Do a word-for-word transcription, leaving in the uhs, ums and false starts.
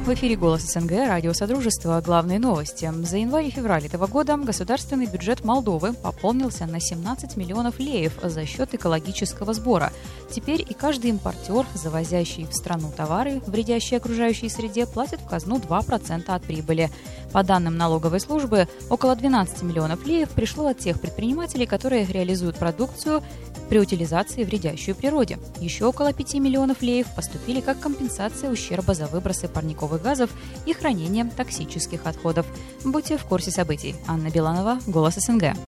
В эфире «Голос СНГ», радио Содружества. Главные новости. За январь и февраль этого года государственный бюджет Молдовы пополнился на семнадцать миллионов леев за счет экологического сбора. Теперь и каждый импортер, завозящий в страну товары, вредящие окружающей среде, платит в казну два процента от прибыли. По данным налоговой службы, около двенадцать миллионов леев пришло от тех предпринимателей, которые реализуют продукцию при утилизации, вредящую природе. Еще около пяти миллионов леев поступили как компенсация ущерба за выбросы парниковых газов и хранение токсических отходов. Будьте в курсе событий. Анна Беланова, «Голос СНГ».